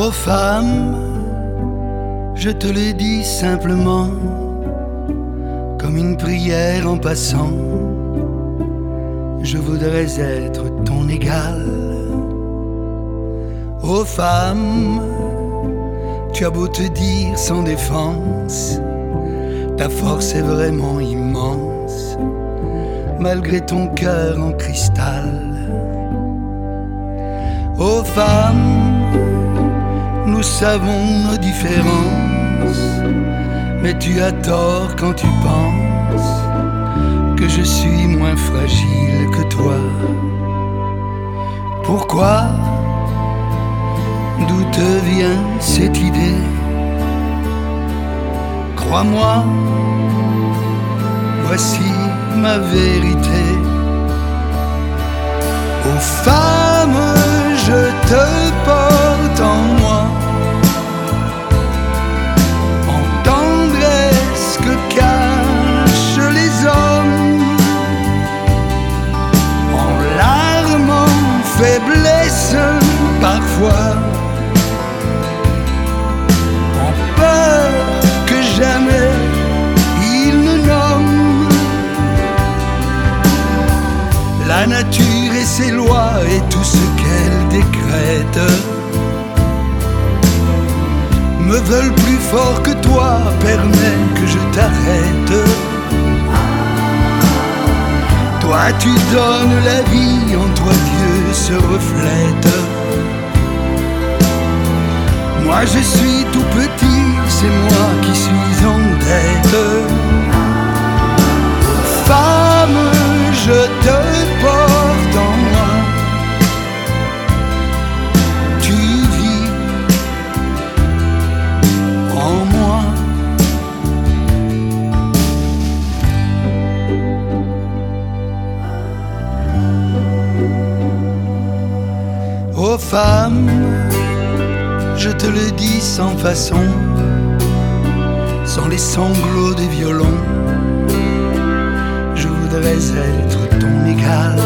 Ô femme, je te le dis simplement, comme une prière en passant. Je voudrais être ton égal. Ô femme, tu as beau te dire sans défense, ta force est vraiment immense, malgré ton cœur en cristal. Ô femme, nous savons nos différences, mais tu as tort quand tu penses que je suis moins fragile que toi. Pourquoi? D'où te vient cette idée? Crois-moi, voici ma vérité. Ô femme, je te porte en moi, en tendresse que cachent les hommes, en larmes, en faiblesse parfois, en peur que jamais il ne nomme. La nature et ses lois et tout ce qu'elle décrète me veulent plus fort que toi, permets que je t'arrête. Toi tu donnes la vie, en toi Dieu se reflète. Moi je suis tout petit, c'est moi qui suis en dette. Femme, je te porte en moi, tu vis en moi. Ô femme, je te le dis sans façon, sans les sanglots des violons, je voudrais être ton égal.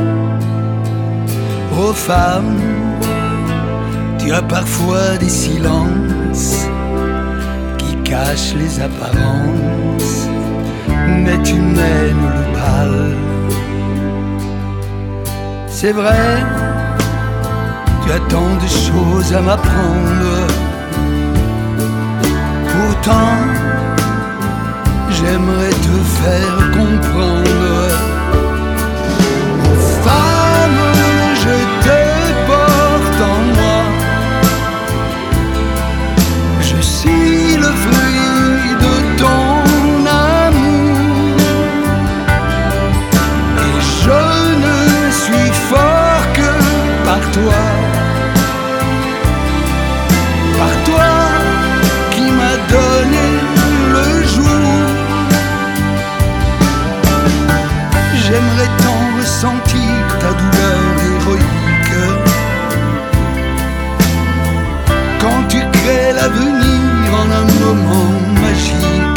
Ô femme, tu as parfois des silences qui cachent les apparences, mais tu mènes le bal. C'est vrai, tu as tant de choses à m'apprendre. Pourtant, j'aimerais te faire comprendre. Ô femme, je te porte en moi, je suis le fruit de ton amour, et je ne suis fort que par toi. Par toi qui m'as donné le jour. J'aimerais tant ressentir ta douleur héroïque quand tu crées l'avenir en un moment magique.